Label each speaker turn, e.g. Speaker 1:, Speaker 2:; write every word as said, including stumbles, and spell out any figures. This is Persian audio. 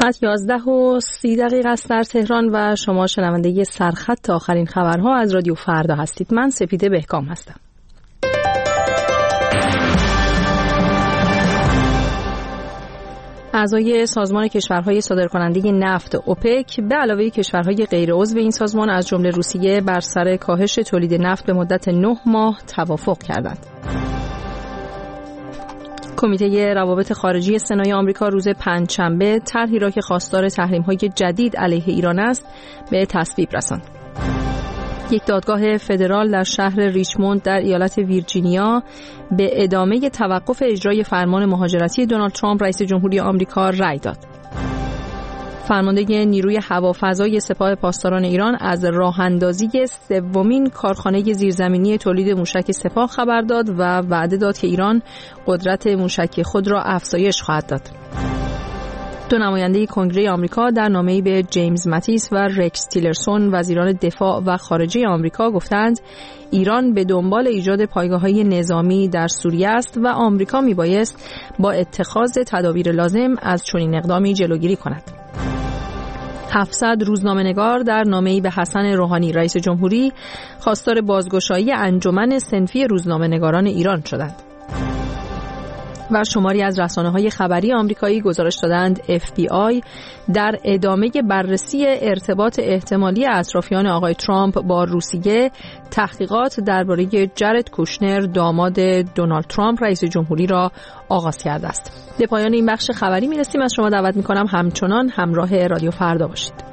Speaker 1: ساعت یازده و سی دقیقه است در تهران و شما شنونده سرخط آخرین خبرها از رادیو فردا هستید. من سپیده بهکام هستم. اعضای سازمان کشورهای صادرکننده نفت اوپک به علاوه کشورهای غیر عضو این سازمان از جمله روسیه بر سر کاهش تولید نفت به مدت نه ماه توافق کردند. کمیته روابط خارجی سنای آمریکا روز پنجشنبه طرحی را که خواستار تحریم‌های جدید علیه ایران است به تصویب رساند. یک دادگاه فدرال در شهر ریچموند در ایالت ویرجینیا به ادامه توقف اجرای فرمان مهاجرتی دونالد ترامپ رئیس جمهوری آمریکا رأی داد. فرمانده نیروی هوافضای سپاه پاسداران ایران از راه‌اندازی سومین کارخانه زیرزمینی تولید موشک سپاه خبر داد و وعده داد که ایران قدرت موشک خود را افزایش خواهد داد. دو نماینده کنگره آمریکا در نامه‌ای به جیمز ماتیس و رکس تیلرسون وزیران دفاع و خارجه آمریکا گفتند ایران به دنبال ایجاد پایگاه‌های نظامی در سوریه است و آمریکا میبایست با اتخاذ تدابیر لازم از چنین اقدامی جلوگیری کند. هفتصد روزنامه‌نگار در نامه‌ای به حسن روحانی رئیس جمهوری خواستار بازگشایی انجمن صنفی روزنامه‌نگاران ایران شدند. و شماری از رسانه‌های خبری آمریکایی گزارش دادند اف بی آی در ادامه بررسی ارتباط احتمالی اطرافیان آقای ترامپ با روسیه تحقیقات درباره جرد کوشنر داماد دونالد ترامپ رئیس جمهوری را آغاز کرده است. به پایان این بخش خبری می‌رسیم. از شما دعوت می‌کنم همچنان همراه رادیو فردا باشید.